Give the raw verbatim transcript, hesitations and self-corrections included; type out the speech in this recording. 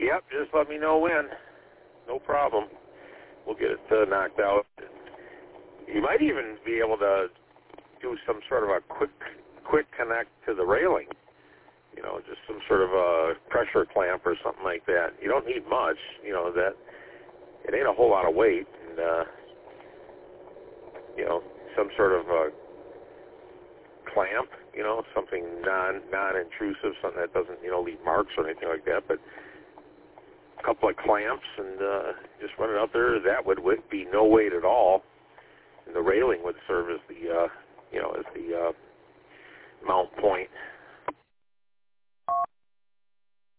Yep, just let me know when. No problem. We'll get it uh, knocked out. You might even be able to do some sort of a quick quick connect to the railing. You know, just some sort of a pressure clamp or something like that. You don't need much. You know, that it ain't a whole lot of weight. And, uh, you know, some sort of a clamp, you know, something non, non-intrusive, something that doesn't, you know, leave marks or anything like that, but a couple of clamps and uh, just run it out there. That would be no weight at all. And the railing would serve as the, uh, you know, as the uh, mount point.